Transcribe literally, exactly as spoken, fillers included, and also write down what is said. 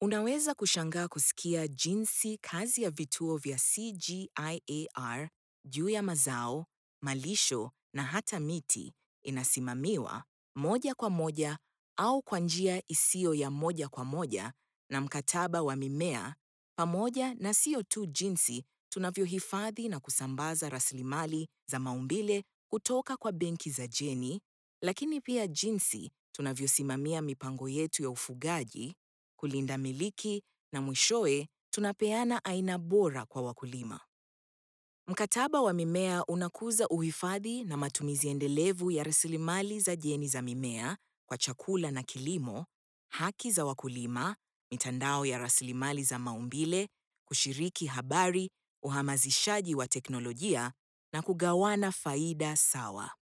Unaweza kushangaa kusikia jinsi kazi ya vituo vya C G I A R juu ya mazao, malisho na hata miti inasimamiwa moja kwa moja au kwa njia isiyo ya moja kwa moja na mkataba wa mimea, pamoja na sio tu jinsi tunavyohifadhi na kusambaza rasilimali za maumbile kutoka kwa benki za jeni, lakini pia jinsi tunavyosimamia mipango yetu ya ufugaji, kulinda miliki na mwishowe tunapeana aina bora kwa wakulima. Mkataba wa mimea unakuza uhifadhi na matumizi endelevu ya rasilimali za jeni za mimea kwa chakula na kilimo, haki za wakulima, mitandao ya rasilimali za maumbile, kushiriki habari, uhamasishaji wa teknolojia na kugawana faida sawa.